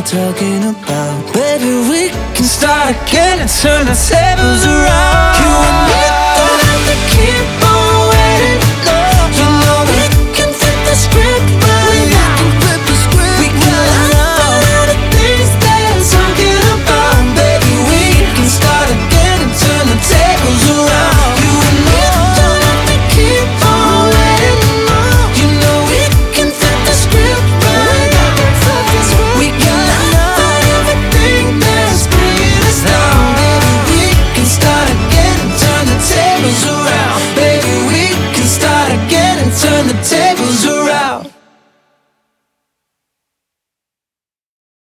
talking about. Baby, we can start again and turn the tables around. You and me don't have to keep on waiting, no. You know we can flip the script right now. We can laugh at all the things they're talking about. Baby, we can start again and turn the tables around. You and me don't have to keep on waiting, no. You know we can flip the script right now. We can laugh at everything that's bringing us down. Baby, we can start again and turn the tables around. Baby, we can start again and turn the tables